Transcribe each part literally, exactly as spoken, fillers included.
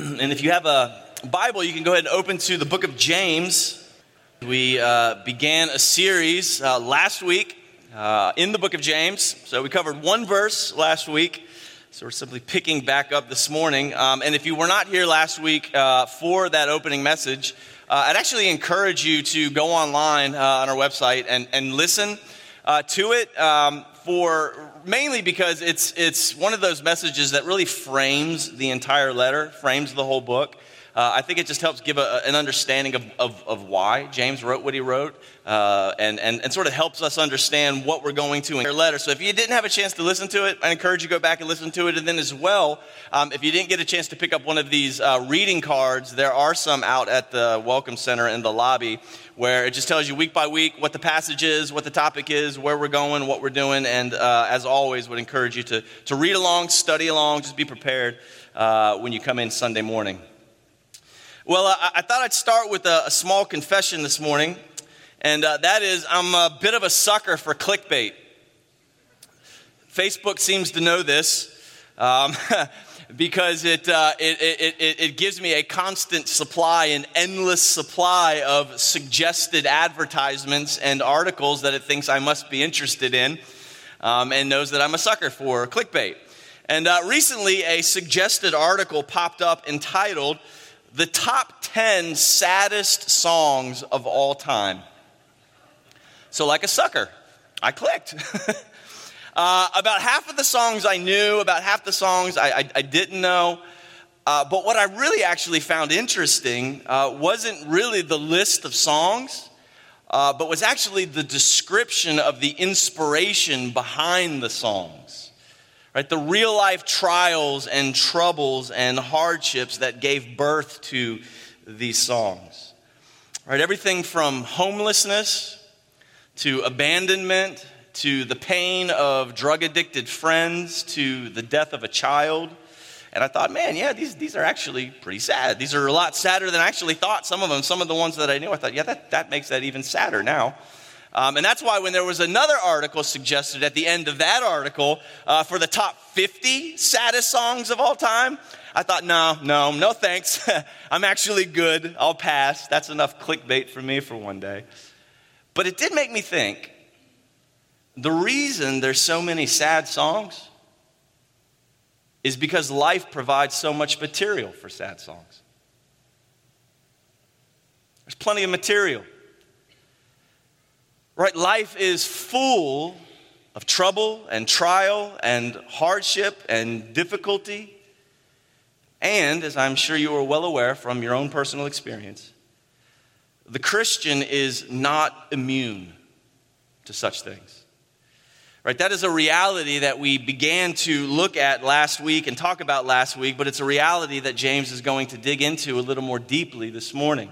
And if you have a Bible, you can go ahead and open to the book of James. We uh, began a series uh, last week uh, in the book of James. So we covered one verse last week. So we're simply picking back up this morning. Um, and if you were not here last week uh, for that opening message, uh, I'd actually encourage you to go online uh, on our website and, and listen uh, to it. Um, for mainly because it's it's one of those messages that really frames the entire letter, frames the whole book. Uh, I think it just helps give a, an understanding of, of, of why James wrote what he wrote, uh, and, and, and sort of helps us understand what we're going to in our letter. So if you didn't have a chance to listen to it, I encourage you to go back and listen to it. And then as well, um, if you didn't get a chance to pick up one of these uh, reading cards, there are some out at the Welcome Center in the lobby where it just tells you week by week what the passage is, what the topic is, where we're going, what we're doing. And uh, as always, would encourage you to, to read along, study along, just be prepared uh, when you come in Sunday morning. Well, I, I thought I'd start with a, a small confession this morning, and uh, that is I'm a bit of a sucker for clickbait. Facebook seems to know this um, because it, uh, it, it, it, it gives me a constant supply, an endless supply of suggested advertisements and articles that it thinks I must be interested in, um, and knows that I'm a sucker for clickbait. And uh, recently, a suggested article popped up entitled The Top ten Saddest Songs of All Time. So like a sucker, I clicked. uh, about half of the songs I knew, about half the songs I, I, I didn't know. Uh, but what I really actually found interesting uh, wasn't really the list of songs, uh, but was actually the description of the inspiration behind the songs. Right, the real life trials and troubles and hardships that gave birth to these songs. Right, everything from homelessness to abandonment to the pain of drug-addicted friends to the death of a child. And I thought, man, yeah, these these are actually pretty sad. These are a lot sadder than I actually thought. Some of them, some of the ones that I knew, I thought, yeah, that, that makes that even sadder now. Um, and that's why when there was another article suggested at the end of that article uh, for the top fifty saddest songs of all time, I thought, no, no, no thanks. I'm actually good. I'll pass. That's enough clickbait for me for one day. But it did make me think, the reason there's so many sad songs is because life provides so much material for sad songs. There's plenty of material. Right, life is full of trouble and trial and hardship and difficulty. And, as I'm sure you are well aware from your own personal experience, the Christian is not immune to such things. Right, that is a reality that we began to look at last week and talk about last week, but it's a reality that James is going to dig into a little more deeply this morning.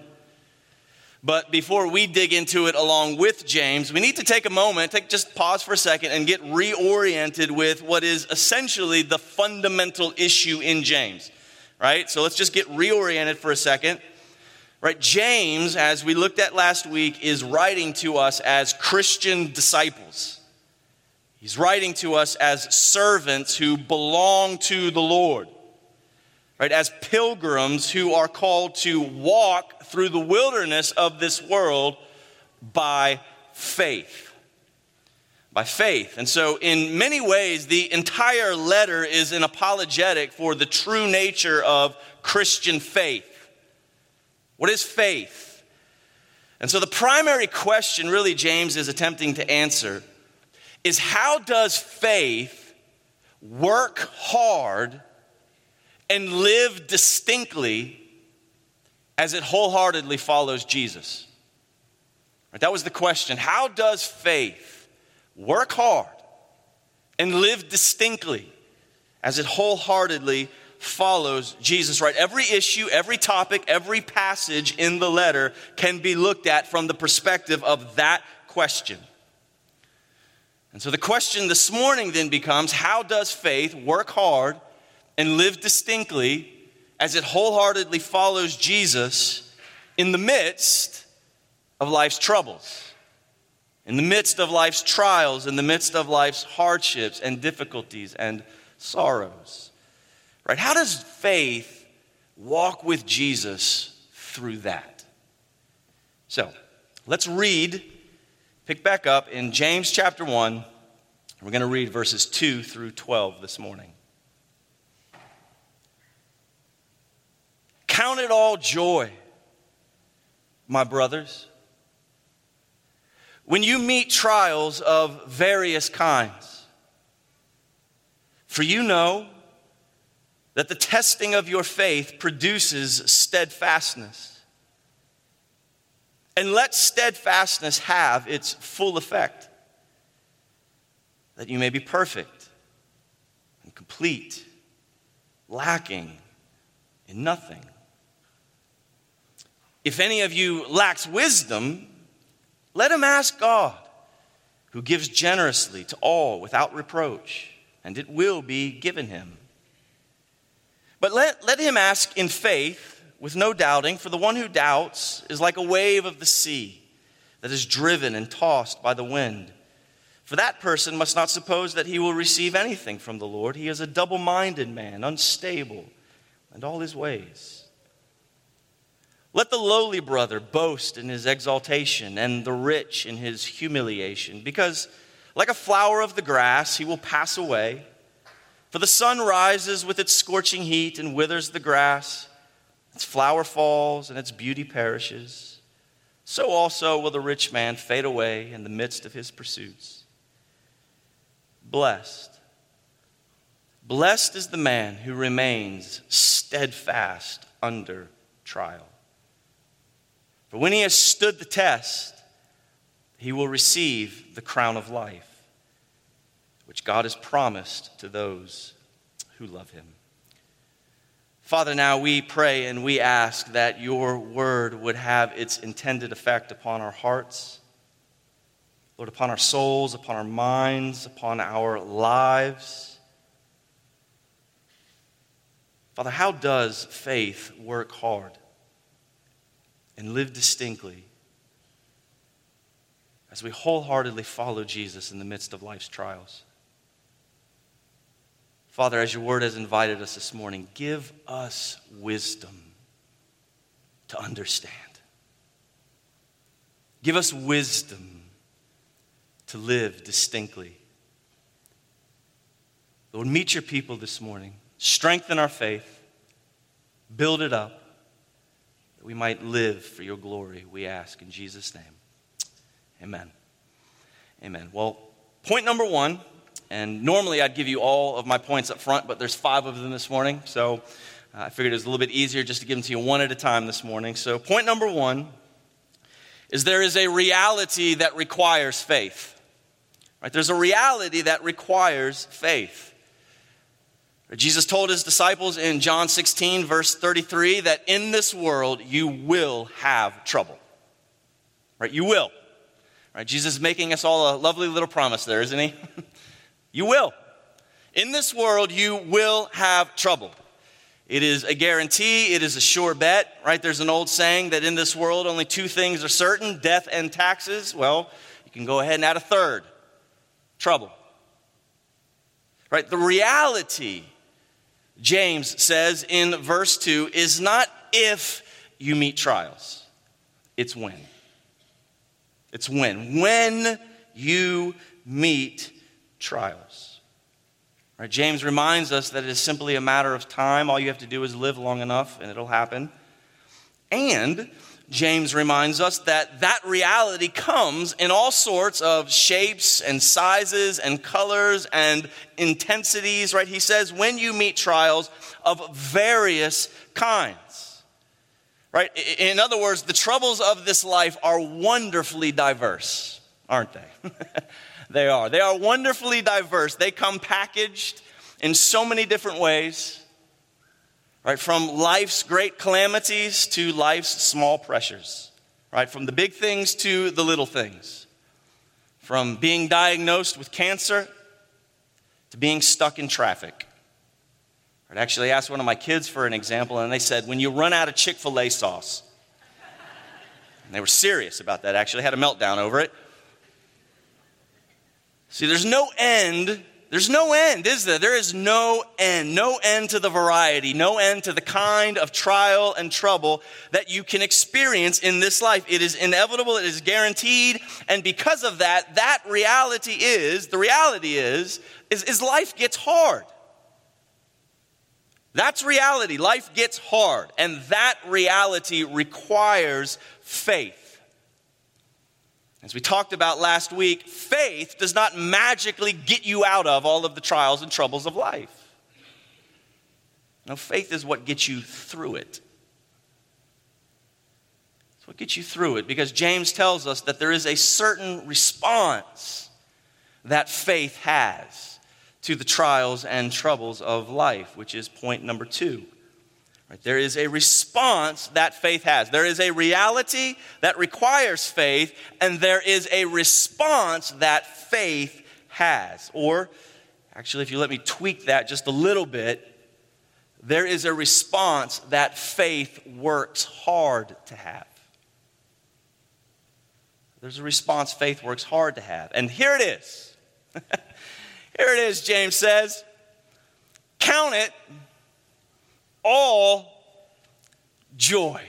But before we dig into it along with James, we need to take a moment, take just pause for a second and get reoriented with what is essentially the fundamental issue in James, right? So let's just get reoriented for a second, right? James, as we looked at last week, is writing to us as Christian disciples. He's writing to us as servants who belong to the Lord. Right, as pilgrims who are called to walk through the wilderness of this world by faith. By faith. And so in many ways, the entire letter is an apologetic for the true nature of Christian faith. What is faith? And so the primary question really James is attempting to answer is, how does faith work hard and live distinctly as it wholeheartedly follows Jesus? Right, that was the question. How does faith work hard and live distinctly as it wholeheartedly follows Jesus? Right, every issue, every topic, every passage in the letter can be looked at from the perspective of that question. And so the question this morning then becomes, how does faith work hard and live distinctly as it wholeheartedly follows Jesus in the midst of life's troubles, in the midst of life's trials, in the midst of life's hardships and difficulties and sorrows? Right? How does faith walk with Jesus through that. So, let's read, pick back up in James chapter one. We're going to read verses two through twelve this morning. Count it all joy, my brothers, when you meet trials of various kinds. For you know that the testing of your faith produces steadfastness. And let steadfastness have its full effect, that you may be perfect and complete, lacking in nothing. If any of you lacks wisdom, let him ask God, who gives generously to all without reproach, and it will be given him. But let, let him ask in faith, with no doubting, for the one who doubts is like a wave of the sea that is driven and tossed by the wind. For that person must not suppose that he will receive anything from the Lord. He is a double-minded man, unstable in all his ways. Let the lowly brother boast in his exaltation, and the rich in his humiliation, because like a flower of the grass, he will pass away. For the sun rises with its scorching heat and withers the grass. Its flower falls and its beauty perishes. So also will the rich man fade away in the midst of his pursuits. Blessed. Blessed is the man who remains steadfast under trial. For when he has stood the test, he will receive the crown of life, which God has promised to those who love him. Father, now we pray and we ask that your word would have its intended effect upon our hearts, Lord, upon our souls, upon our minds, upon our lives. Father, how does faith work hard and live distinctly as we wholeheartedly follow Jesus in the midst of life's trials? Father, as your word has invited us this morning, give us wisdom to understand. Give us wisdom to live distinctly. Lord, meet your people this morning. Strengthen our faith. Build it up, that we might live for your glory, we ask in Jesus' name. Amen. Amen. Well, point number one, and normally I'd give you all of my points up front, but there's five of them this morning, so uh, I figured it was a little bit easier just to give them to you one at a time this morning. So point number one is there is a reality that requires faith. Right? There's a reality that requires faith. Jesus told his disciples in John sixteen, verse thirty-three, that in this world you will have trouble. Right? You will. Right? Jesus is making us all a lovely little promise there, isn't he? You will. In this world you will have trouble. It is a guarantee. It is a sure bet. Right? There's an old saying that in this world only two things are certain, death and taxes. Well, you can go ahead and add a third. Trouble. Right? The reality, James says in verse two, is not if you meet trials. It's when. It's when. When you meet trials. Right? James reminds us that it is simply a matter of time. All you have to do is live long enough and it'll happen. And James reminds us that that reality comes in all sorts of shapes and sizes and colors and intensities, right? He says, when you meet trials of various kinds, right? In other words, the troubles of this life are wonderfully diverse, aren't they? They are. They are wonderfully diverse. They come packaged in so many different ways. Right, from life's great calamities to life's small pressures. Right, from the big things to the little things. From being diagnosed with cancer to being stuck in traffic. I actually asked one of my kids for an example, and they said, when you run out of Chick-fil-A sauce. And they were serious about that, actually. Had a meltdown over it. See, there's no end, There's no end, is there? There is no end. No end to the variety. No end to the kind of trial and trouble that you can experience in this life. It is inevitable. It is guaranteed. And because of that, that reality is, the reality is, is, is life gets hard. That's reality. Life gets hard. And that reality requires faith. As we talked about last week, faith does not magically get you out of all of the trials and troubles of life. No, faith is what gets you through it. It's what gets you through it, because James tells us that there is a certain response that faith has to the trials and troubles of life, which is point number two. Right? There is a response that faith has. There is a reality that requires faith, and there is a response that faith has. Or, actually, if you let me tweak that just a little bit, there is a response that faith works hard to have. There's a response faith works hard to have. And here it is. Here it is, James says. Count it all joy.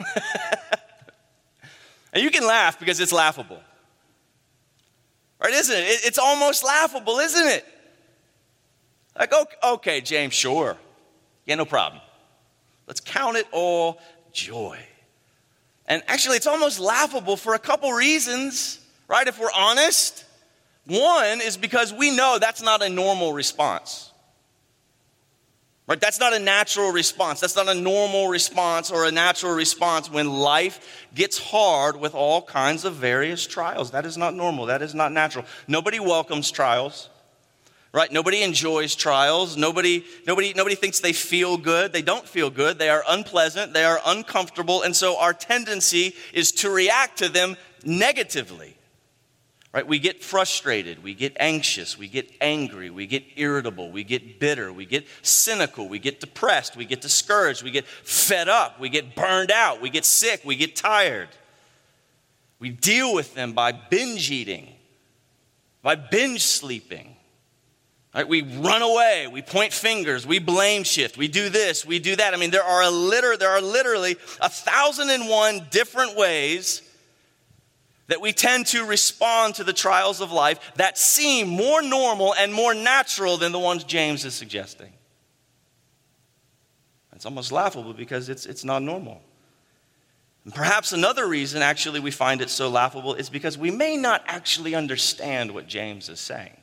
And you can laugh because it's laughable. Right, isn't it? It's almost laughable, isn't it? Like, okay, James, sure. Yeah, no problem. Let's count it all joy. And actually, it's almost laughable for a couple reasons, right? If we're honest. One is because we know that's not a normal response. Right? That's not a natural response. That's not a normal response or a natural response when life gets hard with all kinds of various trials. That is not normal. That is not natural. Nobody welcomes trials. Right? Nobody enjoys trials. Nobody, nobody, nobody thinks they feel good. They don't feel good. They are unpleasant. They are uncomfortable. And so our tendency is to react to them negatively. Right? We get frustrated, we get anxious, we get angry, we get irritable, we get bitter, we get cynical, we get depressed, we get discouraged, we get fed up, we get burned out, we get sick, we get tired. We deal with them by binge eating, by binge sleeping. Right? We run away, we point fingers, we blame shift, we do this, we do that. I mean, there are a liter- there are literally a thousand and one different ways that we tend to respond to the trials of life that seem more normal and more natural than the ones James is suggesting. It's almost laughable because it's, it's not normal. And perhaps another reason actually we find it so laughable is because we may not actually understand what James is saying.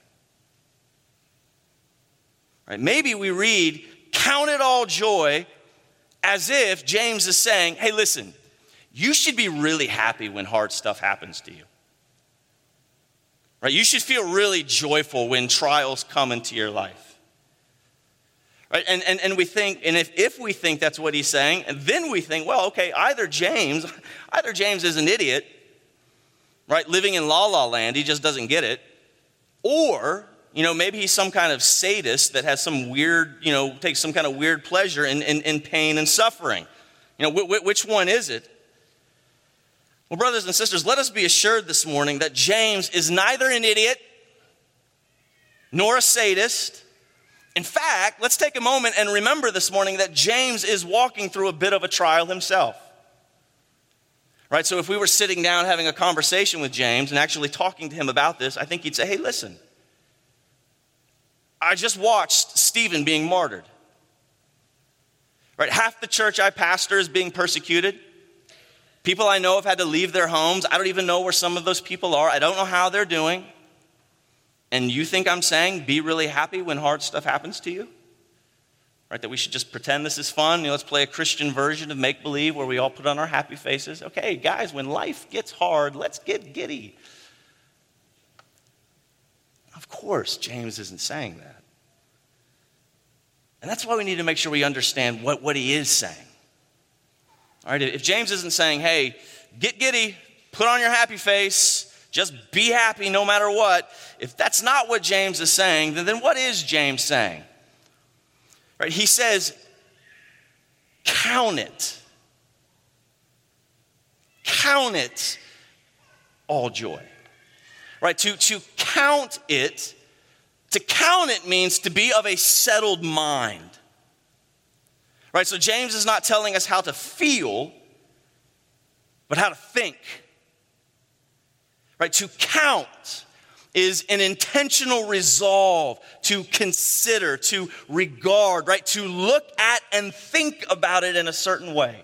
Right? Maybe we read, count it all joy, as if James is saying, hey, listen, you should be really happy when hard stuff happens to you. Right? You should feel really joyful when trials come into your life. Right? And, and, and we think, and if, if we think that's what he's saying, and then we think, well, okay, either James, either James is an idiot, right, living in la la land, he just doesn't get it, or, you know, maybe he's some kind of sadist that has some weird, you know, takes some kind of weird pleasure in, in, in pain and suffering. You know, wh- which one is it? Well, brothers and sisters, let us be assured this morning that James is neither an idiot nor a sadist. In fact, let's take a moment and remember this morning that James is walking through a bit of a trial himself. Right? So if we were sitting down having a conversation with James and actually talking to him about this, I think he'd say, hey, listen, I just watched Stephen being martyred. Right? Half the church I pastor is being persecuted. People I know have had to leave their homes. I don't even know where some of those people are. I don't know how they're doing. And you think I'm saying be really happy when hard stuff happens to you? Right? That we should just pretend this is fun. You know, let's play a Christian version of make-believe where we all put on our happy faces. Okay, guys, when life gets hard, let's get giddy. Of course, James isn't saying that. And that's why we need to make sure we understand what, what he is saying. All right, if James isn't saying, hey, get giddy, put on your happy face, just be happy no matter what, if that's not what James is saying, then, then what is James saying? Right, he says, count it. Count it all joy. Right, to, to count it To count it means to be of a settled mind. Right? So James is not telling us how to feel, but how to think. Right? To count is an intentional resolve to consider, to regard, right? To look at and think about it in a certain way.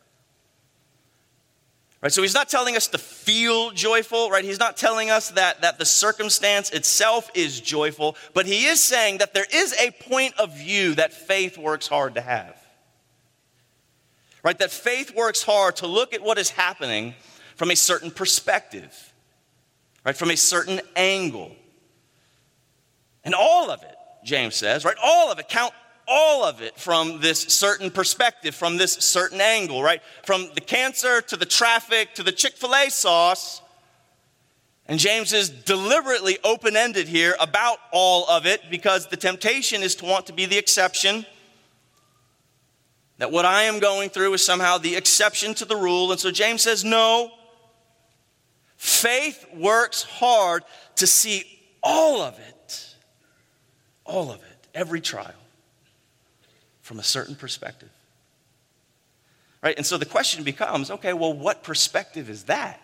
Right? So he's not telling us to feel joyful, right? He's not telling us that, that the circumstance itself is joyful, but he is saying that there is a point of view that faith works hard to have. Right? That faith works hard to look at what is happening from a certain perspective. Right, from a certain angle. And all of it, James says, right? All of it, count all of it from this certain perspective, from this certain angle, right? From the cancer to the traffic to the Chick-fil-A sauce. And James is deliberately open-ended here about all of it because the temptation is to want to be the exception. That what I am going through is somehow the exception to the rule. And so James says, no. Faith works hard to see all of it, all of it, every trial, from a certain perspective. Right? And so the question becomes, okay, well, what perspective is that?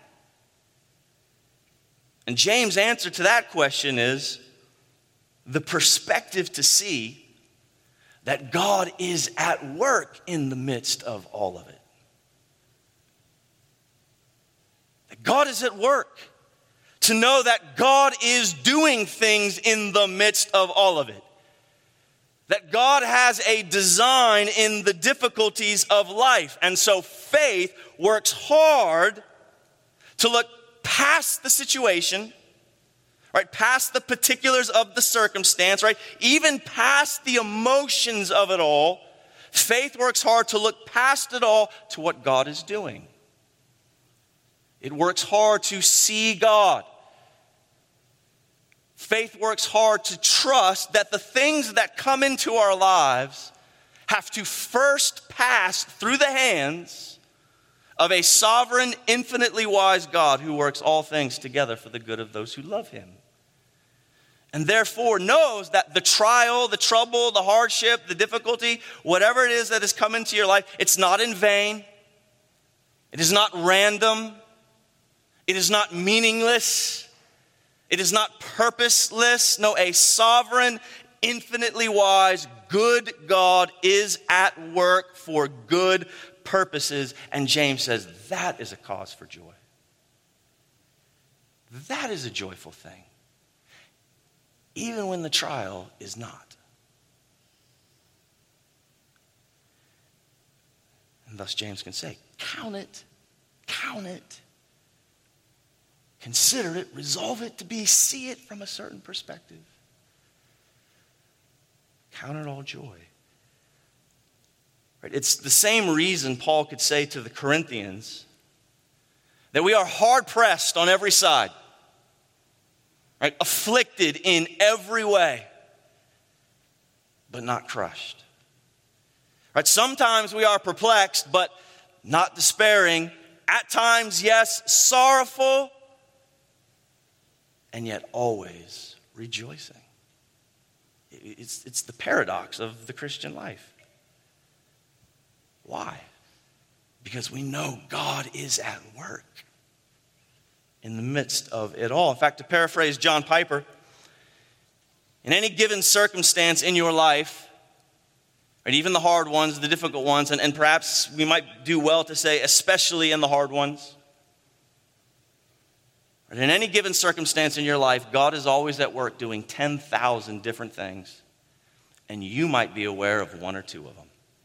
And James' answer to that question is the perspective to see that God is at work in the midst of all of it. God is at work. To know that God is doing things in the midst of all of it. That God has a design in the difficulties of life. And so faith works hard to look past the situation, right? Past the particulars of the circumstance, right? Even past the emotions of it all. Faith works hard to look past it all to what God is doing. It works hard to see God. Faith works hard to trust that the things that come into our lives have to first pass through the hands of a sovereign, infinitely wise God who works all things together for the good of those who love him. And therefore knows that the trial, the trouble, the hardship, the difficulty, whatever it is that has come into your life, it's not in vain. It is not random. It is not meaningless. It is not purposeless. No, a sovereign, infinitely wise, good God is at work for good purposes. And James says that is a cause for joy. That is a joyful thing. Even when the trial is not. And thus James can say, count it, count it. Consider it, resolve it to be, see it from a certain perspective. Count it all joy. Right? It's the same reason Paul could say to the Corinthians that we are hard pressed on every side, right? Afflicted in every way, but not crushed. Right? Sometimes we are perplexed, but not despairing. At times, yes, sorrowful, and yet always rejoicing. It's, it's the paradox of the Christian life. Why? Because we know God is at work in the midst of it all. In fact, to paraphrase John Piper, in any given circumstance in your life, right, even the hard ones, the difficult ones, and, and perhaps we might do well to say especially in the hard ones, in any given circumstance in your life, God is always at work doing ten thousand different things, and you might be aware of one or two of them.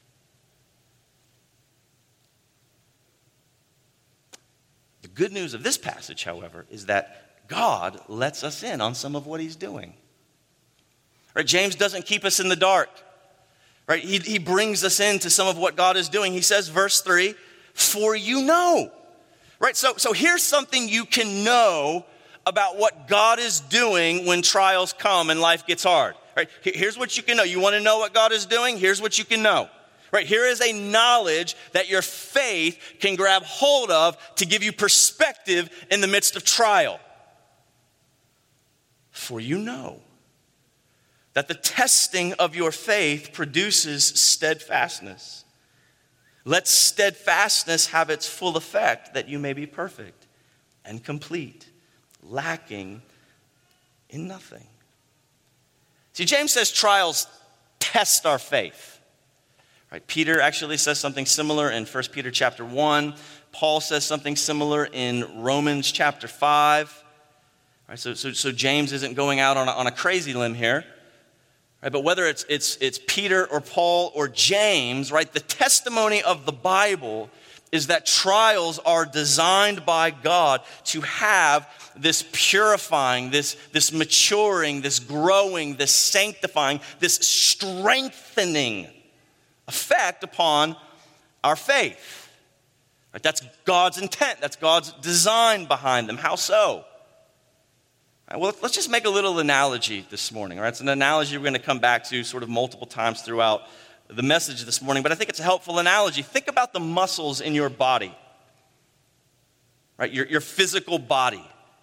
The good news of this passage, however, is that God lets us in on some of what he's doing. Right? James doesn't keep us in the dark. Right? He, he brings us into some of what God is doing. He says, verse three, for you know. Right, so, so here's something you can know about what God is doing when trials come and life gets hard. Right, here's what you can know. You want to know what God is doing? Here's what you can know. Right, here is a knowledge that your faith can grab hold of to give you perspective in the midst of trial. For you know. that the testing of your faith produces steadfastness. Let steadfastness have its full effect, that you may be perfect and complete, lacking in nothing. See, James says trials test our faith. Right? Peter actually says something similar in First Peter chapter one. Paul says something similar in Romans chapter five. Right? So, so, so James isn't going out on a, on a crazy limb here. Right? But whether it's, it's, it's Peter or Paul or James, right, the testimony of the Bible is that trials are designed by God to have this purifying, this, this maturing, this growing, this sanctifying, this strengthening effect upon our faith. Right? That's God's intent. That's God's design behind them. How so? Right, well, let's just make a little analogy this morning. Right? It's an analogy we're going to come back to sort of multiple times throughout the message this morning, but I think it's a helpful analogy. Think about the muscles in your body, right? Your, your physical body.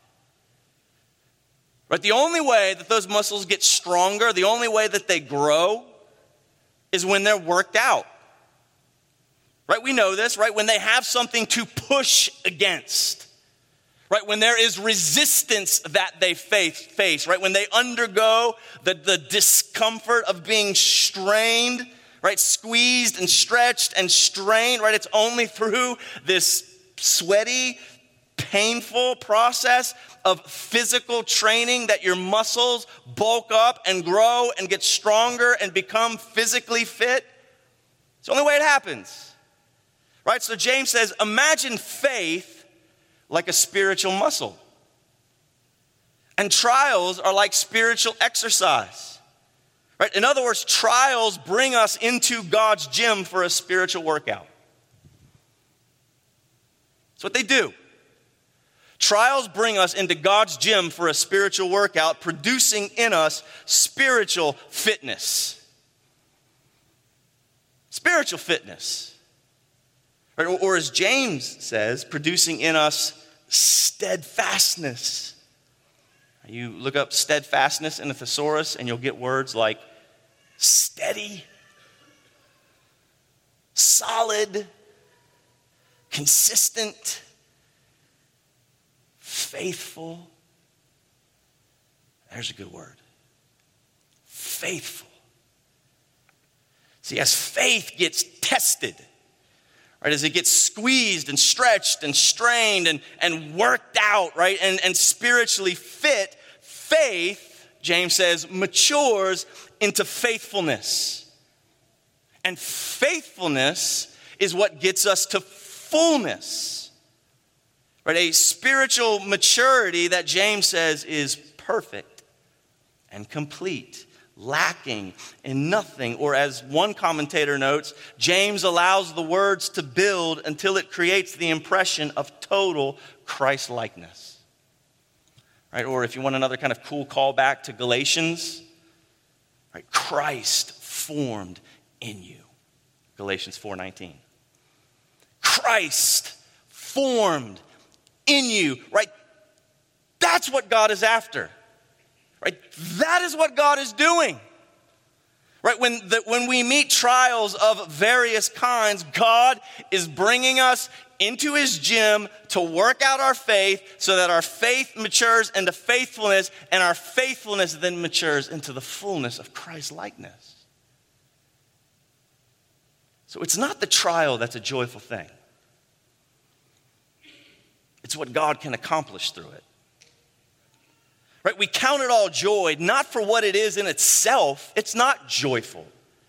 Right? The only way that those muscles get stronger, the only way that they grow is when they're worked out. Right? We know this, right? When they have something to push against. Right? When there is resistance that they face, face, right? When they undergo the, the discomfort of being strained, right? Squeezed and stretched and strained, right? It's only through this sweaty, painful process of physical training that your muscles bulk up and grow and get stronger and become physically fit. It's the only way it happens, right? So James says, imagine faith like a spiritual muscle. And trials are like spiritual exercise. Right? In other words, trials bring us into God's gym for a spiritual workout. That's what they do. Trials bring us into God's gym for a spiritual workout, producing in us spiritual fitness. Spiritual fitness. Right? Or, or as James says, producing in us steadfastness. You look up steadfastness in a thesaurus and you'll get words like steady, solid, consistent, faithful. There's a good word. Faithful. See, as faith gets tested, right, as it gets squeezed and stretched and strained and, and worked out, right, and, and spiritually fit, faith, James says, matures into faithfulness. And faithfulness is what gets us to fullness. Right? A spiritual maturity that James says is perfect and complete, lacking in nothing. Or as one commentator notes, James allows the words to build until it creates the impression of total Christ-likeness. Right? Or if you want another kind of cool callback to Galatians, right? Christ formed in you. Galatians four nineteen. Christ formed in you, right? That's what God is after. Right? That is what God is doing. Right? When, the, when we meet trials of various kinds, God is bringing us into his gym to work out our faith so that our faith matures into faithfulness, and our faithfulness then matures into the fullness of Christ's likeness. So it's not the trial that's a joyful thing. It's what God can accomplish through it. Right? We count it all joy, not for what it is in itself. It's not joyful.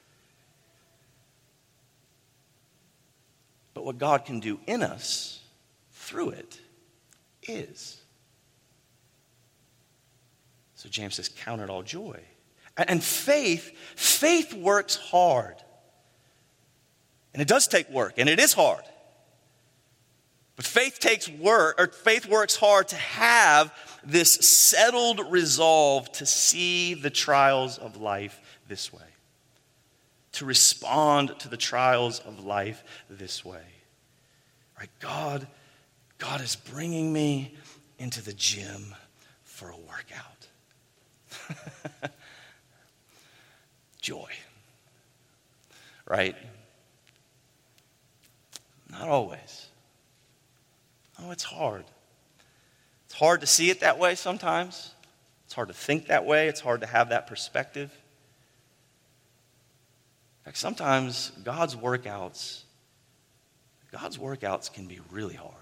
But what God can do in us through it is. So James says, count it all joy. And faith, faith works hard. And it does take work, and it is hard. But faith takes work, or faith works hard to have this settled resolve to see the trials of life this way. To respond to the trials of life this way. Right? God, God is bringing me into the gym for a workout. joy. Right? Not always. Oh, it's hard. It's hard to see it that way sometimes. It's hard to think that way. It's hard to have that perspective. In fact, sometimes God's workouts, God's workouts can be really hard.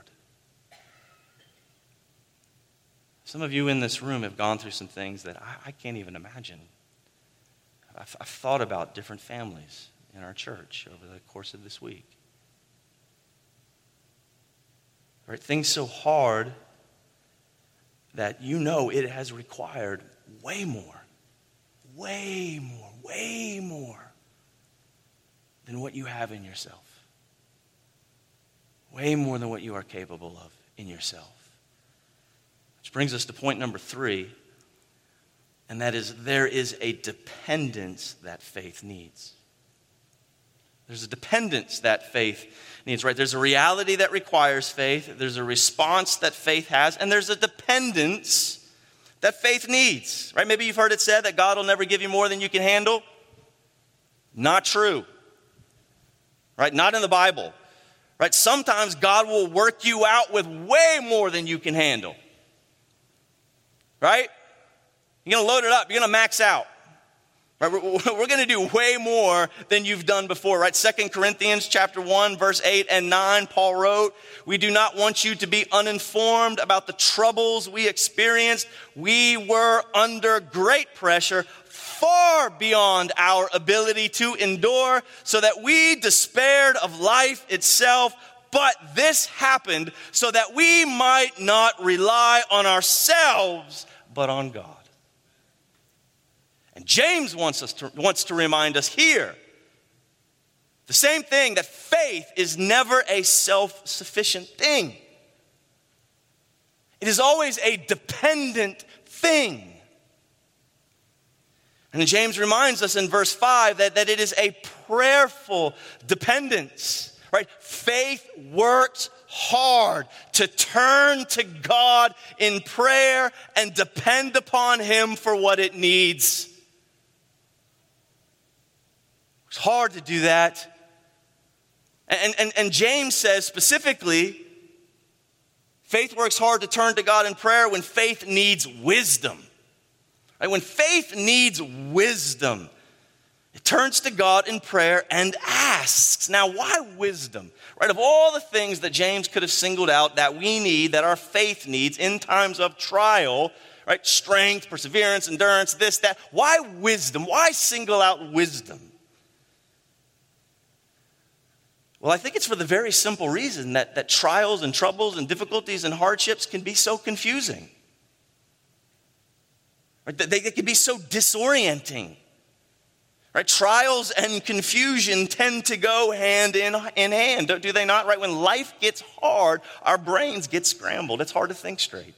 Some of you in this room have gone through some things that I, I can't even imagine. I've, I've thought about different families in our church over the course of this week. Right? Things so hard that you know it has required way more, way more, way more than what you have in yourself. Way more than what you are capable of in yourself. Which brings us to point number three, and that is there is a dependence that faith needs. There's a dependence that faith needs, right? There's a reality that requires faith. There's a response that faith has. And there's a dependence that faith needs, right? Maybe you've heard it said that God will never give you more than you can handle. Not true, right? Not in the Bible, right? Sometimes God will work you out with way more than you can handle, right? You're going to load it up. You're going to max out. Right, we're we're going to do way more than you've done before, right? Second Corinthians chapter one, verse eight and nine, Paul wrote, "We do not want you to be uninformed about the troubles we experienced. We were under great pressure, far beyond our ability to endure, so that we despaired of life itself. But this happened so that we might not rely on ourselves, but on God." And James wants us to, wants to remind us here the same thing, that faith is never a self-sufficient thing. It is always a dependent thing. And James reminds us in verse five that, that it is a prayerful dependence, right? Faith works hard to turn to God in prayer and depend upon Him for what it needs. It's hard to do that. And, and, and James says specifically, faith works hard to turn to God in prayer when faith needs wisdom. Right? When faith needs wisdom, it turns to God in prayer and asks. Now, why wisdom? Right? Of all the things that James could have singled out that we need, that our faith needs in times of trial, right? Strength, perseverance, endurance, this, that. Why wisdom? Why single out wisdom? Well, I think it's for the very simple reason that, that trials and troubles and difficulties and hardships can be so confusing. Right? They, they can be so disorienting. Right? Trials and confusion tend to go hand in, in hand, do they not? Right? When life gets hard, our brains get scrambled. It's hard to think straight.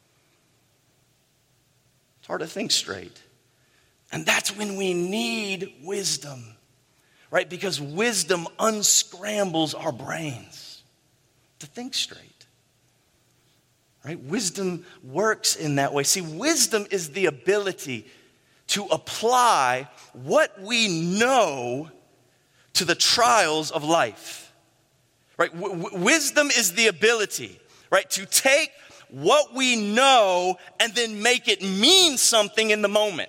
It's hard to think straight. And that's when we need wisdom. Right? Because wisdom unscrambles our brains to think straight. Right? Wisdom works in that way. See, wisdom is the ability to apply what we know to the trials of life. Right? W- w- wisdom is the ability, right, to take what we know and then make it mean something in the moment.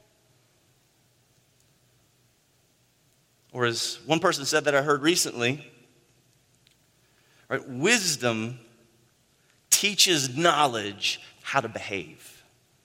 Or as one person said that I heard recently, right, wisdom teaches knowledge how to behave.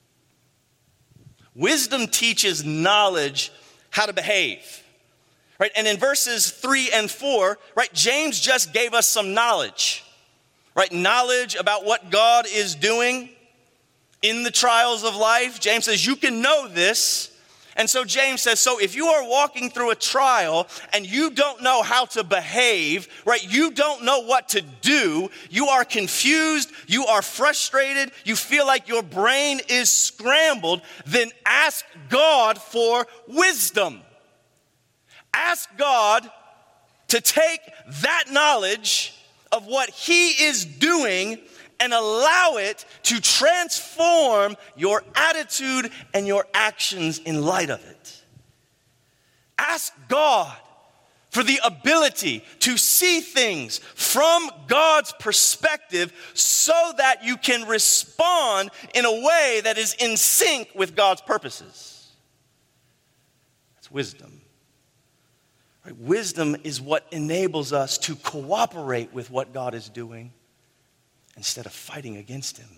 Wisdom teaches knowledge how to behave. Right? And in verses three and four, right, James just gave us some knowledge. Right? Knowledge about what God is doing in the trials of life. James says you can know this. And so James says, so if you are walking through a trial and you don't know how to behave, right, you don't know what to do, you are confused, you are frustrated, you feel like your brain is scrambled, then ask God for wisdom. Ask God to take that knowledge of what He is doing and allow it to transform your attitude and your actions in light of it. Ask God for the ability to see things from God's perspective so that you can respond in a way that is in sync with God's purposes. That's wisdom. Right? Wisdom is what enables us to cooperate with what God is doing instead of fighting against him,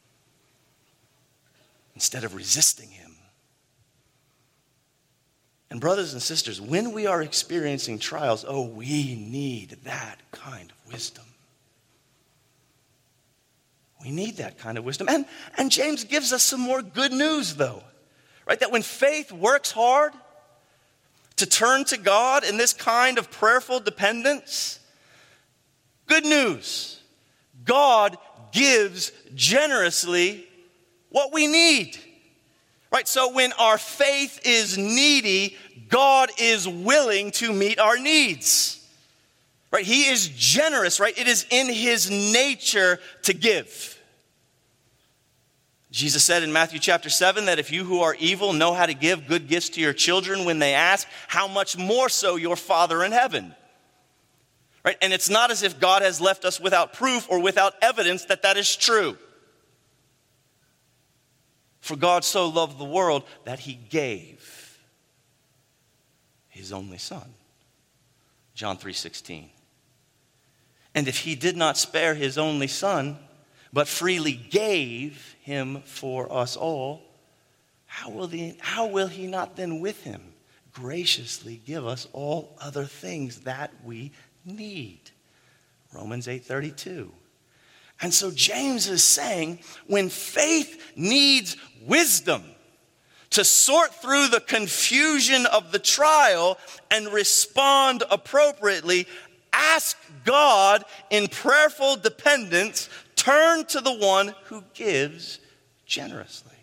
instead of resisting him. And brothers and sisters, when we are experiencing trials, oh, we need that kind of wisdom. We need that kind of wisdom. And, and James gives us some more good news, though. Right? That when faith works hard to turn to God in this kind of prayerful dependence, good news. God gives generously what we need. Right? So when our faith is needy, God is willing to meet our needs. Right? He is generous, right? It is in his nature to give. Jesus said in Matthew chapter seven that if you who are evil know how to give good gifts to your children when they ask, how much more so your Father in heaven? Right? And it's not as if God has left us without proof or without evidence that that is true. For God so loved the world that he gave his only Son. John three sixteen. And if he did not spare his only Son, but freely gave him for us all, how will, the, how will he not then with him graciously give us all other things that we need? Romans eight thirty-two. And so James is saying, when faith needs wisdom to sort through the confusion of the trial and respond appropriately, ask God in prayerful dependence, turn to the one who gives generously.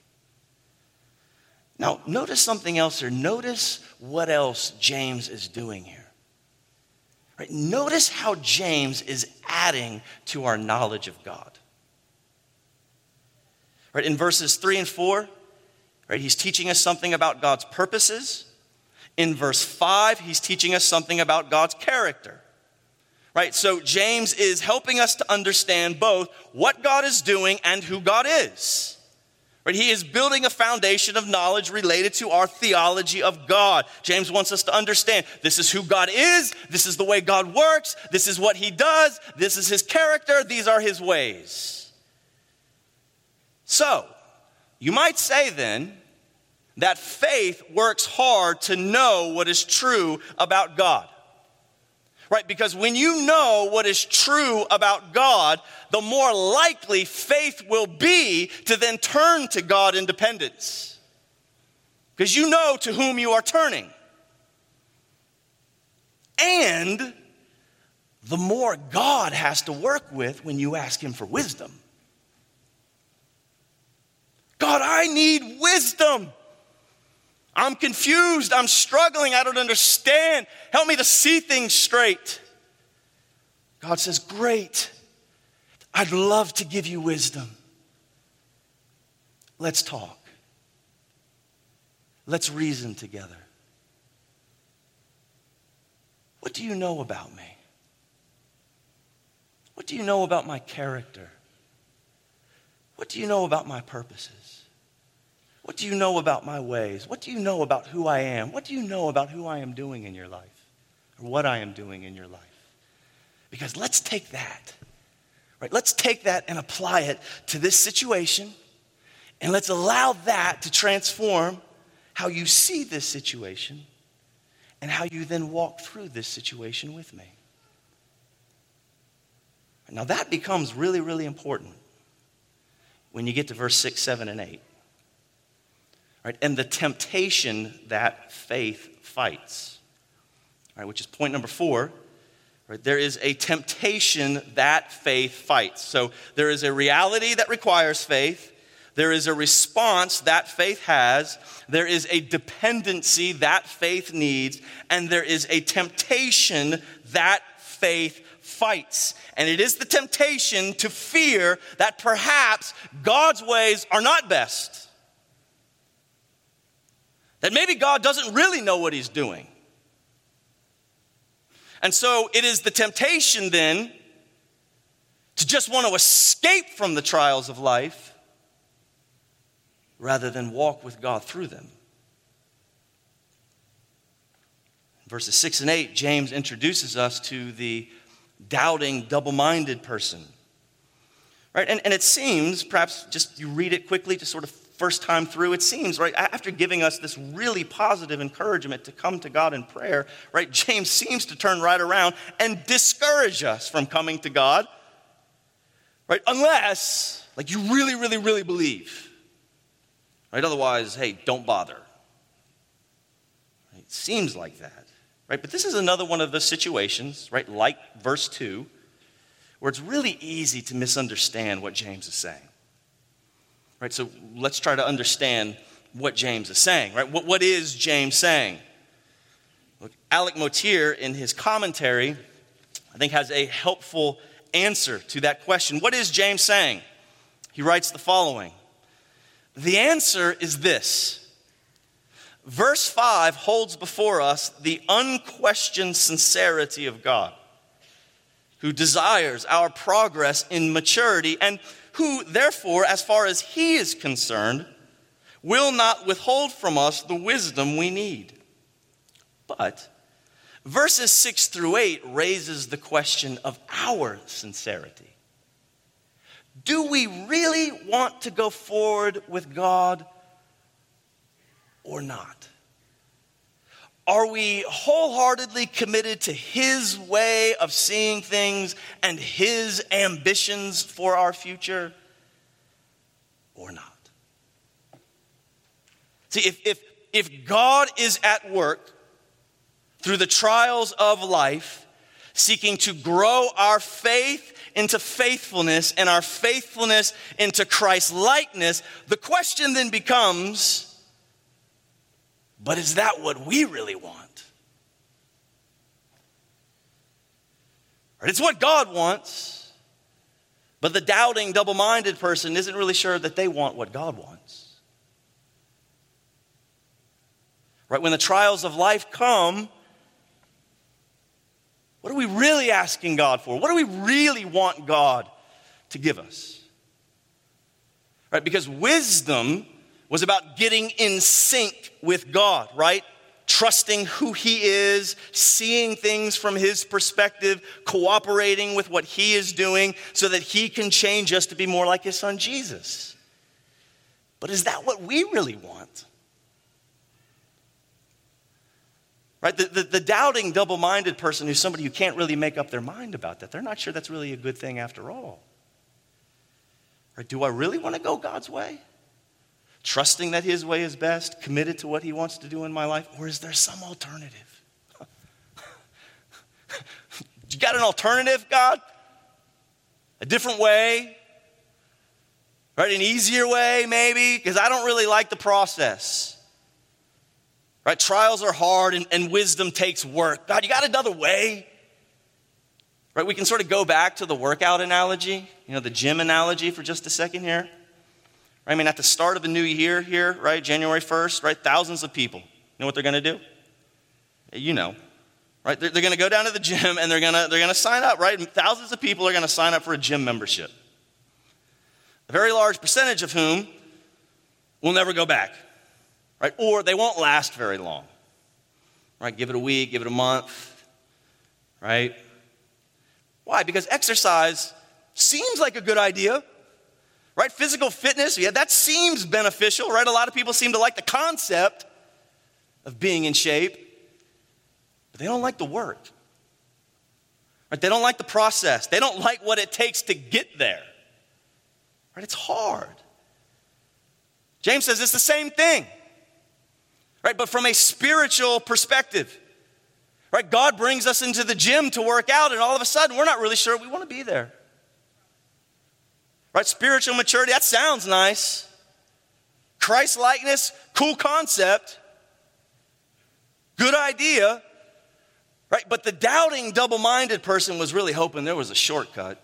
Now, notice something else here. Notice what else James is doing here. Right? Notice how James is adding to our knowledge of God. Right? In verses three and four, right, he's teaching us something about God's purposes. In verse five, he's teaching us something about God's character. Right? So James is helping us to understand both what God is doing and who God is. Right? He is building a foundation of knowledge related to our theology of God. James wants us to understand this is who God is, this is the way God works, this is what he does, this is his character, these are his ways. So, you might say then that faith works hard to know what is true about God. Right? Because when you know what is true about God, the more likely faith will be to then turn to God in dependence. Because you know to whom you are turning. And the more God has to work with when you ask him for wisdom. God, I need wisdom. I'm confused. I'm struggling. I don't understand. Help me to see things straight. God says, great. I'd love to give you wisdom. Let's talk. Let's reason together. What do you know about me? What do you know about my character? What do you know about my purposes? What do you know about my ways? What do you know about who I am? What do you know about who I am doing in your life? Or what I am doing in your life? Because let's take that, right? Let's take that and apply it to this situation. And let's allow that to transform how you see this situation and how you then walk through this situation with me. Now that becomes really, really important when you get to verse six, seven, and eight. Right, and the temptation that faith fights, right, which is point number four. Right, there is a temptation that faith fights. So there is a reality that requires faith. There is a response that faith has. There is a dependency that faith needs. And there is a temptation that faith fights. And it is the temptation to fear that perhaps God's ways are not best. That maybe God doesn't really know what he's doing. And so it is the temptation then to just want to escape from the trials of life rather than walk with God through them. In verses six and eight, James introduces us to the doubting, double-minded person. Right? And, and it seems, perhaps just you read it quickly, just sort of first time through, it seems, right, after giving us this really positive encouragement to come to God in prayer, right, James seems to turn right around and discourage us from coming to God, right, unless, like, you really, really, really believe, right, otherwise, hey, don't bother. It seems like that, right, but this is another one of the situations, right, like verse two, where it's really easy to misunderstand what James is saying. Right, so let's try to understand what James is saying. Right, what, what is James saying? Look, Alec Motyer, in his commentary, I think has a helpful answer to that question. What is James saying? He writes the following. The answer is this. Verse five holds before us the unquestioned sincerity of God, who desires our progress in maturity and who, therefore, as far as he is concerned, will not withhold from us the wisdom we need. But verses six through eight raises the question of our sincerity. Do we really want to go forward with God or not? Are we wholeheartedly committed to his way of seeing things and his ambitions for our future or not? See, if, if, if God is at work through the trials of life, seeking to grow our faith into faithfulness and our faithfulness into Christ's likeness, the question then becomes, but is that what we really want? Right? It's what God wants, but the doubting, double-minded person isn't really sure that they want what God wants. Right? When the trials of life come, what are we really asking God for? What do we really want God to give us? Right? Because wisdom was about getting in sync with God, right? Trusting who he is, seeing things from his perspective, cooperating with what he is doing so that he can change us to be more like his son Jesus. But is that what we really want? Right? The, the, the doubting, double-minded person who's somebody who can't really make up their mind about that. They're not sure that's really a good thing after all. Right? Do I really want to go God's way? Trusting that his way is best, committed to what he wants to do in my life? Or is there some alternative? You got an alternative, God? A different way? Right? An easier way, maybe? Because I don't really like the process. Right? Trials are hard and, and wisdom takes work. God, you got another way? Right? We can sort of go back to the workout analogy, you know, the gym analogy for just a second here. I mean, at the start of a new year here, right, January first, right, thousands of people. You know what they're going to do? You know, right? They're, they're going to go down to the gym and they're going to they're going to sign up, right? And thousands of people are going to sign up for a gym membership. A very large percentage of whom will never go back, right? Or they won't last very long, right? Give it a week, give it a month, right? Why? Because exercise seems like a good idea. Right? Physical fitness, yeah, that seems beneficial, right? A lot of people seem to like the concept of being in shape, but they don't like the work. Right? They don't like the process. They don't like what it takes to get there. Right? It's hard. James says it's the same thing. Right? But from a spiritual perspective. Right? God brings us into the gym to work out, and all of a sudden we're not really sure we want to be there. Right, spiritual maturity, that sounds nice. Christ-likeness, cool concept. Good idea. Right, but the doubting, double-minded person was really hoping there was a shortcut.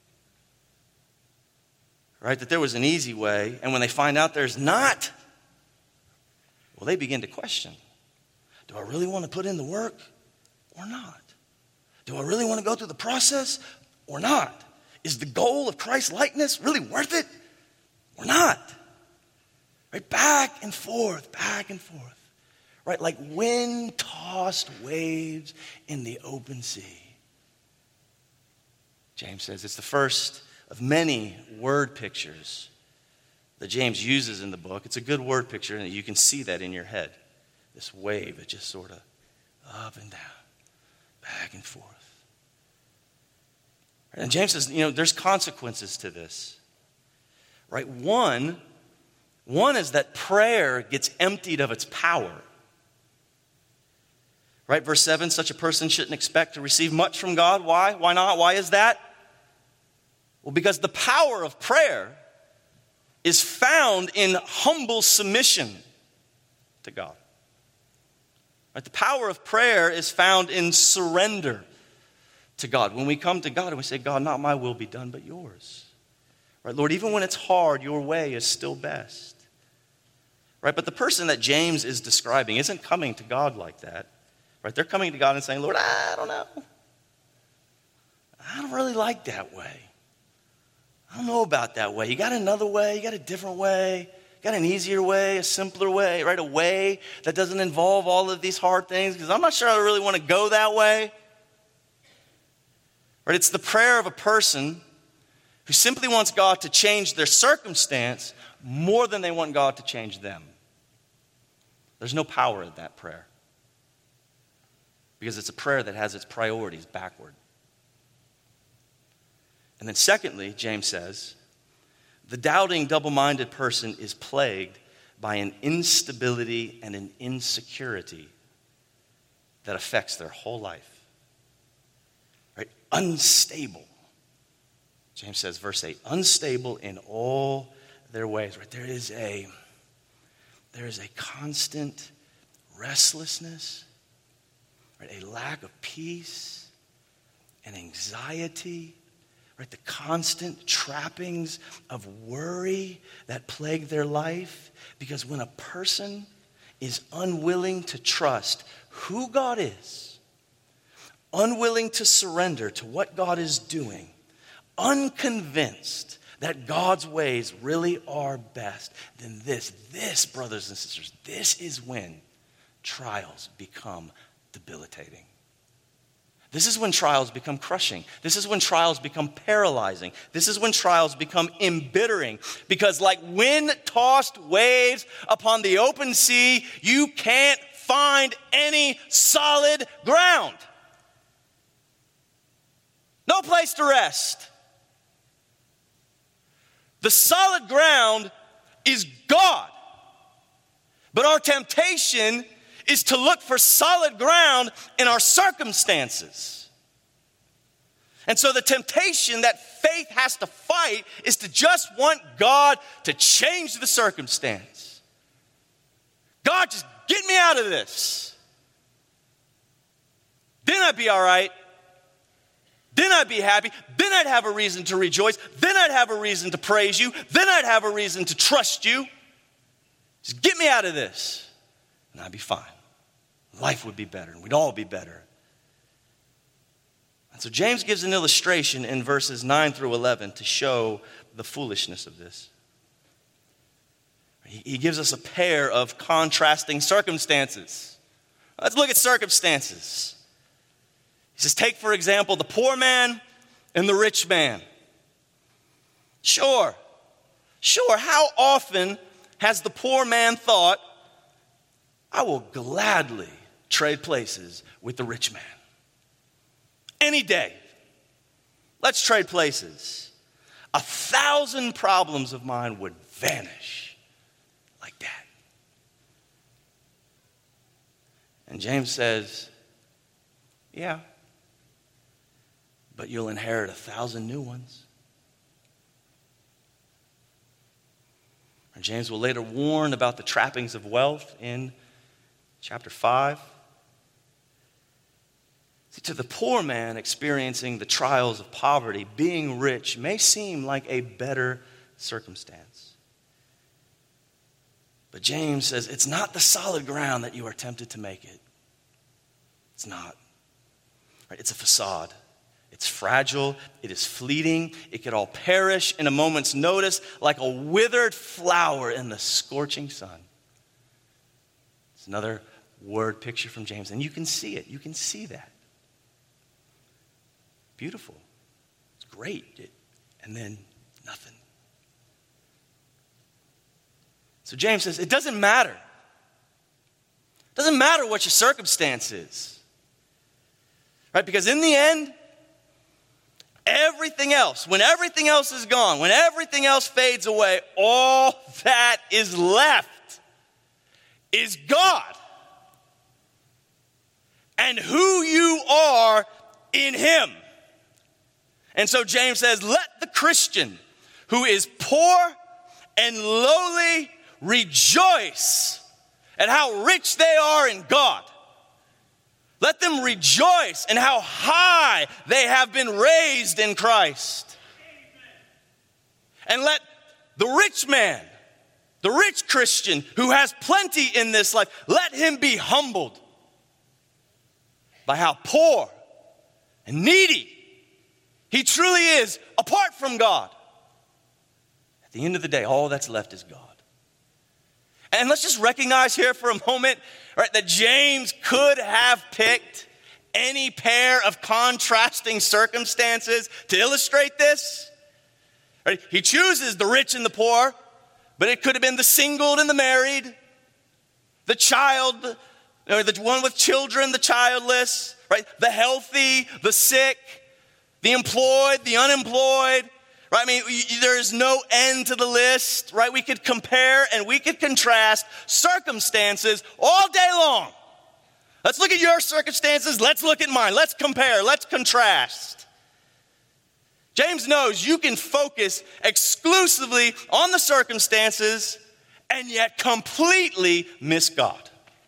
Right, that there was an easy way. And when they find out there's not, well, they begin to question. Do I really want to put in the work or not? Do I really want to go through the process or not? Is the goal of Christ's likeness really worth it or not? Right? Back and forth, back and forth. Right? Like wind-tossed waves in the open sea. James says it's the first of many word pictures that James uses in the book. It's a good word picture, and you can see that in your head. This wave that just sort of up and down, back and forth. And James says, you know, there's consequences to this. Right? One, one is that prayer gets emptied of its power. Right? Verse seven, such a person shouldn't expect to receive much from God. Why? Why not? Why is that? Well, because the power of prayer is found in humble submission to God. Right? The power of prayer is found in surrender to God. When we come to God and we say, God, not my will be done, but yours. Right, Lord, even when it's hard, your way is still best. Right, but the person that James is describing isn't coming to God like that. Right, they're coming to God and saying, Lord, I don't know. I don't really like that way. I don't know about that way. You got another way? You got a different way? You got an easier way, a simpler way, right? A way that doesn't involve all of these hard things? Because I'm not sure I really want to go that way. Right? It's the prayer of a person who simply wants God to change their circumstance more than they want God to change them. There's no power in that prayer. Because it's a prayer that has its priorities backward. And then secondly, James says, the doubting, double-minded person is plagued by an instability and an insecurity that affects their whole life. Right? Unstable. James says, verse eight, unstable in all their ways. Right? There is a, there is a constant restlessness, right? A lack of peace and anxiety, right? The constant trappings of worry that plague their life. Because when a person is unwilling to trust who God is, unwilling to surrender to what God is doing, unconvinced that God's ways really are best, then this, this, brothers and sisters, this is when trials become debilitating. This is when trials become crushing. This is when trials become paralyzing. This is when trials become embittering. Because like wind-tossed waves upon the open sea, you can't find any solid ground. No place to rest. The solid ground is God. But our temptation is to look for solid ground in our circumstances. And so the temptation that faith has to fight is to just want God to change the circumstance. God, just get me out of this. Then I'd be all right. Then I'd be happy. Then I'd have a reason to rejoice. Then I'd have a reason to praise you. Then I'd have a reason to trust you. Just get me out of this, and I'd be fine. Life would be better, and we'd all be better. And so James gives an illustration in verses nine through eleven to show the foolishness of this. He gives us a pair of contrasting circumstances. Let's look at circumstances. He says, take, for example, the poor man and the rich man. Sure, sure, how often has the poor man thought, I will gladly trade places with the rich man? Any day. Let's trade places. A thousand problems of mine would vanish like that. And James says, yeah, but you'll inherit a thousand new ones. And James will later warn about the trappings of wealth in chapter five. See, to the poor man experiencing the trials of poverty, being rich may seem like a better circumstance. But James says it's not the solid ground that you are tempted to make it. It's not. Right? It's a facade. It's fragile. It is fleeting. It could all perish in a moment's notice like a withered flower in the scorching sun. It's another word picture from James. And you can see it. You can see that. Beautiful. It's great. It, and then nothing. So James says, it doesn't matter. It doesn't matter what your circumstance is. Right? Because in the end, everything else, when everything else is gone, when everything else fades away, all that is left is God and who you are in him. And so James says, let the Christian who is poor and lowly rejoice at how rich they are in God. Let them rejoice in how high they have been raised in Christ. And let the rich man, the rich Christian who has plenty in this life, let him be humbled by how poor and needy he truly is apart from God. At the end of the day, all that's left is God. And let's just recognize here for a moment, right, that James could have picked any pair of contrasting circumstances to illustrate this. Right? He chooses the rich and the poor, but it could have been the single and the married, the child, or the one with children, the childless, right? The healthy, the sick, the employed, the unemployed. Right? I mean, there is no end to the list, right? We could compare and we could contrast circumstances all day long. Let's look at your circumstances. Let's look at mine. Let's compare. Let's contrast. James knows you can focus exclusively on the circumstances and yet completely miss God.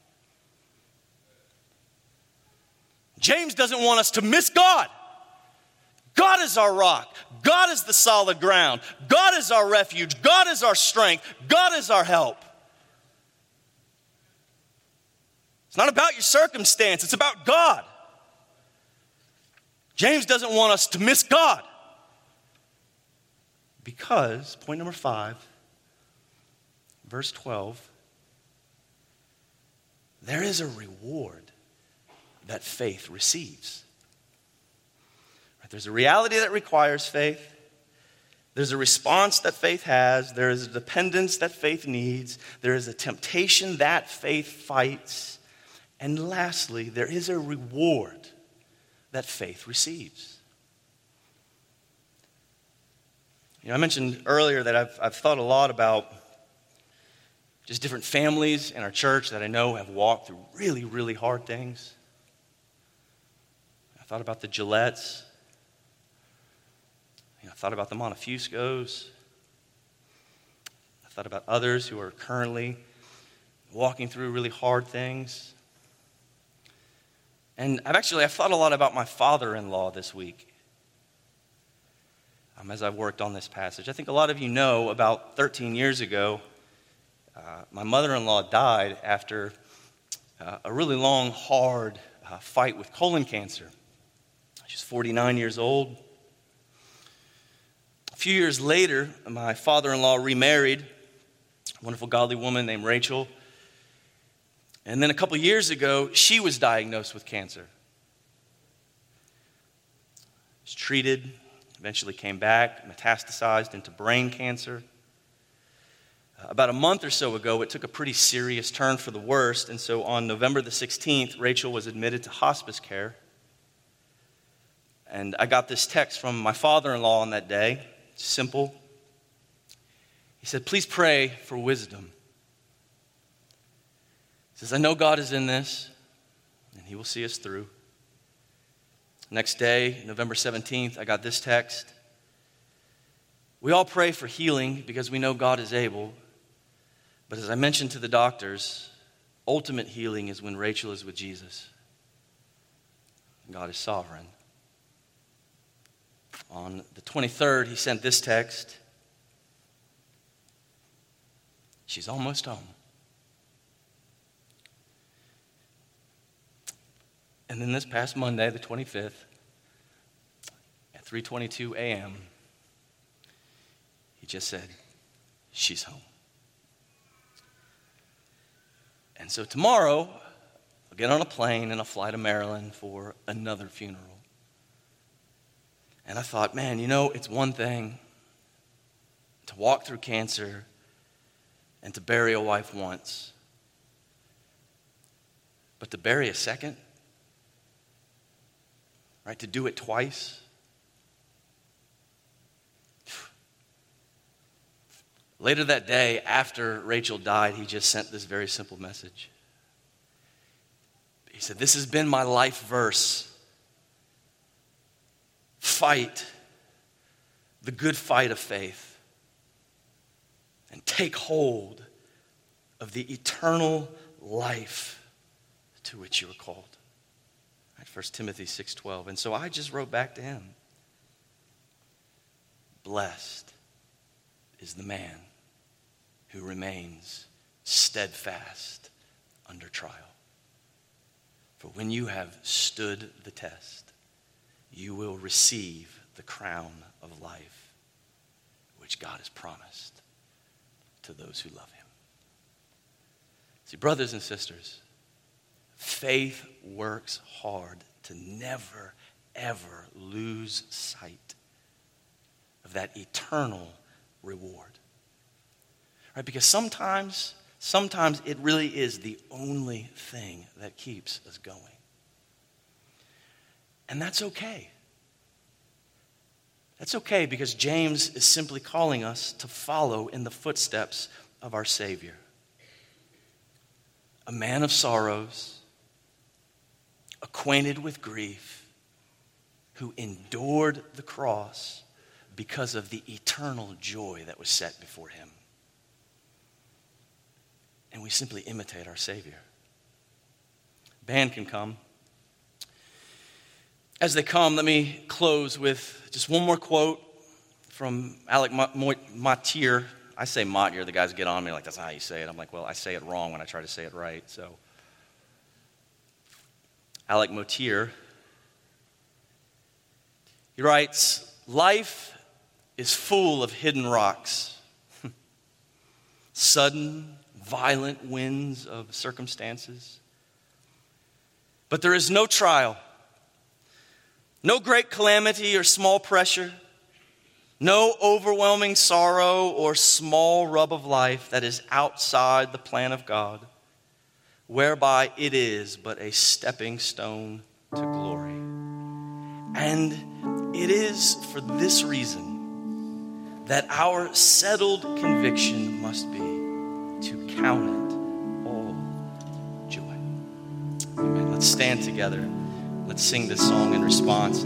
James doesn't want us to miss God. God is our rock. God is the solid ground. God is our refuge. God is our strength. God is our help. It's not about your circumstance. It's about God. James doesn't want us to miss God. Because, point number five, verse twelve, there is a reward that faith receives. There's a reality that requires faith. There's a response that faith has. There is a dependence that faith needs. There is a temptation that faith fights. And lastly, there is a reward that faith receives. You know, I mentioned earlier that I've, I've thought a lot about just different families in our church that I know have walked through really, really hard things. I thought about the Gillettes. I thought about the Montefuscos. I thought about others who are currently walking through really hard things. And I've actually, I've thought a lot about my father-in-law this week um, as I've worked on this passage. I think a lot of you know about thirteen years ago, uh, my mother-in-law died after uh, a really long, hard uh, fight with colon cancer. She's forty-nine years old. A few years later, my father-in-law remarried a wonderful godly woman named Rachel. And then a couple years ago, she was diagnosed with cancer. Was treated, eventually came back, metastasized into brain cancer. Uh, about a month or so ago, it took a pretty serious turn for the worst. And so on November the sixteenth, Rachel was admitted to hospice care. And I got this text from my father-in-law on that day. Simple. He said, please pray for wisdom. He says, I know God is in this, and he will see us through. Next day, November seventeenth, I got this text. We all pray for healing because we know God is able. But as I mentioned to the doctors, ultimate healing is when Rachel is with Jesus. God is sovereign. On the twenty-third, he sent this text. She's almost home. And then this past Monday, the twenty-fifth, at three twenty-two a.m., he just said, she's home. And so tomorrow, I'll get on a plane and I'll fly to Maryland for another funeral. And I thought, man, you know, it's one thing to walk through cancer and to bury a wife once. But to bury a second, right, to do it twice. Later that day, after Rachel died, he just sent this very simple message. He said, this has been my life verse. Fight the good fight of faith and take hold of the eternal life to which you were called. Right, First Timothy six twelve. And so I just wrote back to him. Blessed is the man who remains steadfast under trial. For when you have stood the test, you will receive the crown of life, which God has promised to those who love him. See, brothers and sisters, faith works hard to never, ever lose sight of that eternal reward. Right? Because sometimes, sometimes it really is the only thing that keeps us going. And that's okay. That's okay because James is simply calling us to follow in the footsteps of our Savior. A man of sorrows, acquainted with grief, who endured the cross because of the eternal joy that was set before him. And we simply imitate our Savior. Band can come. As they come, let me close with just one more quote from Alec Motyer. I say Motyer. The guys get on me like, that's not how you say it. I'm like, well, I say it wrong when I try to say it right. So, Alec Motyer, he writes, life is full of hidden rocks, sudden, violent winds of circumstances. But there is no trial, no great calamity or small pressure, no overwhelming sorrow or small rub of life that is outside the plan of God, whereby it is but a stepping stone to glory. And it is for this reason that our settled conviction must be to count it all joy. Amen. Let's stand together. Let's sing this song in response.